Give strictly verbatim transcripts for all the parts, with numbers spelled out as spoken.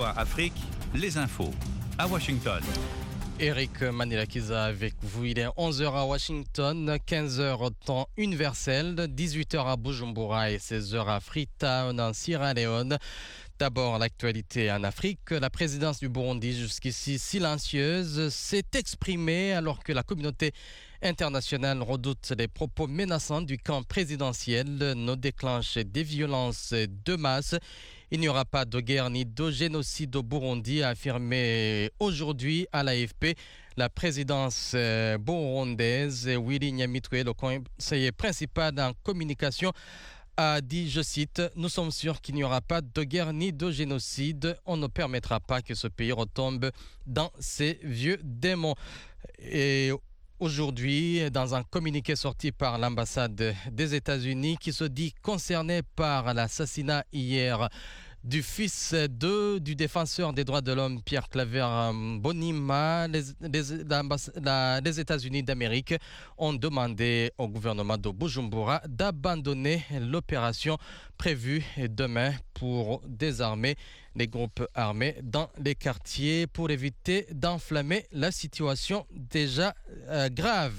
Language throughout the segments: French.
V O A Afrique, les infos à Washington. Eric Manilakiza avec vous. Il est onze heures à Washington, quinze heures au temps universel, dix-huit heures à Bujumbura et seize heures à Freetown en Sierra Leone. D'abord, l'actualité en Afrique. La présidence du Burundi, jusqu'ici silencieuse, s'est exprimée alors que la communauté internationale redoute les propos menaçants du camp présidentiel, ne déclenche des violences de masse. Il n'y aura pas de guerre ni de génocide au Burundi, a affirmé aujourd'hui à l'A F P la présidence burundaise. Willy Nyamitwe, le conseiller principal en communication, a dit, je cite, « Nous sommes sûrs qu'il n'y aura pas de guerre ni de génocide. On ne permettra pas que ce pays retombe dans ses vieux démons. » Et aujourd'hui, dans un communiqué sorti par l'ambassade des États-Unis qui se dit concernée par l'assassinat hier du fils de, du défenseur des droits de l'homme Pierre Claver Mbonimpa, les, les, la, les États-Unis d'Amérique ont demandé au gouvernement de Bujumbura d'abandonner l'opération prévue demain pour désarmer les groupes armés dans les quartiers pour éviter d'enflammer la situation déjà euh, grave.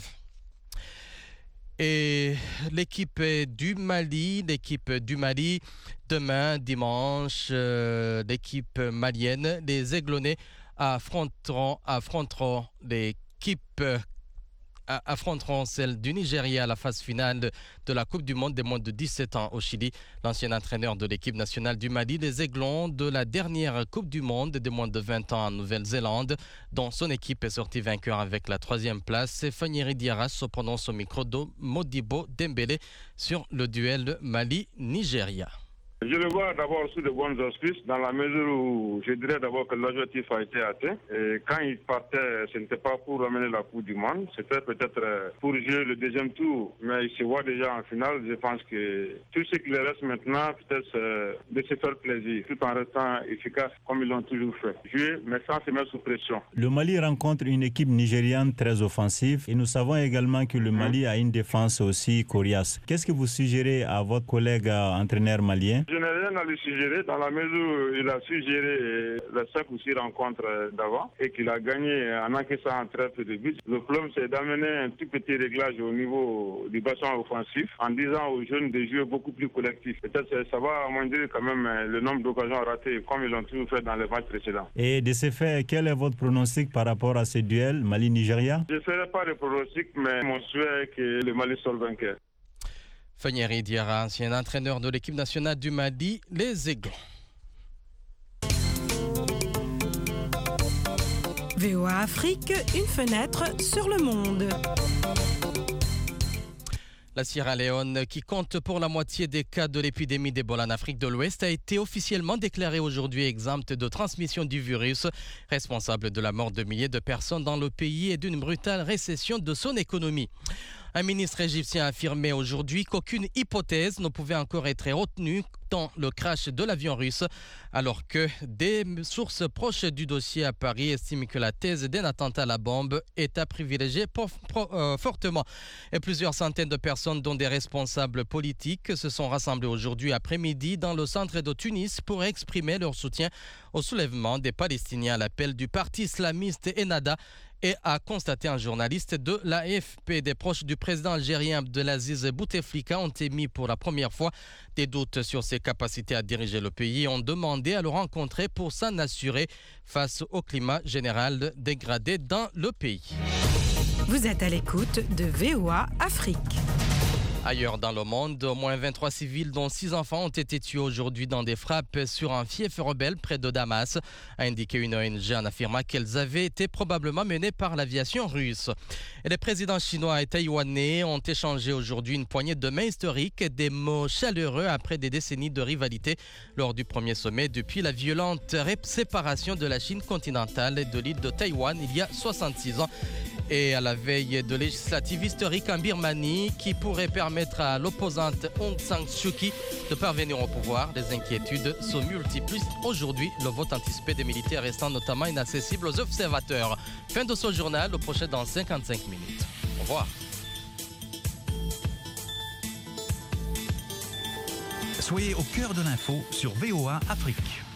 Et l'équipe du Mali, l'équipe du Mali, demain, dimanche, euh, l'équipe malienne, les Aiglonnais affronteront, affronteront l'équipe, euh, affronteront celle du Nigeria à la phase finale de la Coupe du Monde des moins de dix-sept ans au Chili. L'ancien entraîneur de l'équipe nationale du Mali, les Aiglons de la dernière Coupe du Monde des moins de vingt ans en Nouvelle-Zélande, dont son équipe est sortie vainqueur avec la troisième place. Fanyeri Diarra se prononce au micro de Modibo Dembélé sur le duel Mali-Nigeria. Je le vois d'abord sous de bonnes auspices, dans la mesure où je dirais d'abord que l'objectif a été atteint. Et quand il partait, ce n'était pas pour ramener la Coupe du Monde, c'était peut-être pour jouer le deuxième tour. Mais il se voit déjà en finale. Je pense que tout ce qui leur reste maintenant, peut-être de se faire plaisir, tout en restant efficace comme ils l'ont toujours fait. Jouer, mais sans se mettre sous pression. Le Mali rencontre une équipe nigériane très offensive et nous savons également que le Mali a une défense aussi coriace. Qu'est-ce que vous suggérez à votre collègue entraîneur malien? Je n'ai rien à lui suggérer dans la mesure où il a suggéré les cinq ou six rencontres d'avant et qu'il a gagné en encaissant un très peu de buts. Le problème, c'est d'amener un tout petit réglage au niveau du bassin offensif en disant aux jeunes de jouer beaucoup plus collectif. Peut-être que ça va amoindrir quand même le nombre d'occasions ratées comme ils l'ont toujours fait dans les matchs précédents. Et de ce fait, quel est votre pronostic par rapport à ce duel Mali-Nigeria? Je ne ferai pas de pronostic, mais mon souhait est que le Mali soit le vainqueur. Fanyeri Diarra, ancien entraîneur de l'équipe nationale du Mali, les Aiglons. V O A Afrique, une fenêtre sur le monde. La Sierra Leone, qui compte pour la moitié des cas de l'épidémie d'Ebola en Afrique de l'Ouest, a été officiellement déclarée aujourd'hui exempte de transmission du virus, responsable de la mort de milliers de personnes dans le pays et d'une brutale récession de son économie. Un ministre égyptien a affirmé aujourd'hui qu'aucune hypothèse ne pouvait encore être retenue dans le crash de l'avion russe, alors que des sources proches du dossier à Paris estiment que la thèse d'un attentat à la bombe est à privilégier pour, pour, euh, fortement. Et plusieurs centaines de personnes, dont des responsables politiques, se sont rassemblées aujourd'hui après-midi dans le centre de Tunis pour exprimer leur soutien au soulèvement des Palestiniens à l'appel du parti islamiste Ennahda, et a constaté un journaliste de l'A F P. Des proches du président algérien Abdelaziz Bouteflika ont émis pour la première fois des doutes sur ses capacités à diriger le pays et ont demandé à le rencontrer pour s'en assurer face au climat général dégradé dans le pays. Vous êtes à l'écoute de V O A Afrique. Ailleurs dans le monde, au moins vingt-trois civils, dont six enfants, ont été tués aujourd'hui dans des frappes sur un fief rebelle près de Damas, a indiqué une O N G en affirmant qu'elles avaient été probablement menées par l'aviation russe. Et les présidents chinois et taïwanais ont échangé aujourd'hui une poignée de mains historiques, des mots chaleureux après des décennies de rivalité lors du premier sommet depuis la violente séparation de la Chine continentale et de l'île de Taïwan il y a soixante-six ans. Et à la veille de législatives historiques en Birmanie qui pourraient permettre à l'opposante Aung San Suu Kyi de parvenir au pouvoir, les inquiétudes se multiplient aujourd'hui, le vote anticipé des militaires restant notamment inaccessible aux observateurs. Fin de ce journal, le prochain dans cinquante-cinq minutes. Au revoir. Soyez au cœur de l'info sur V O A Afrique.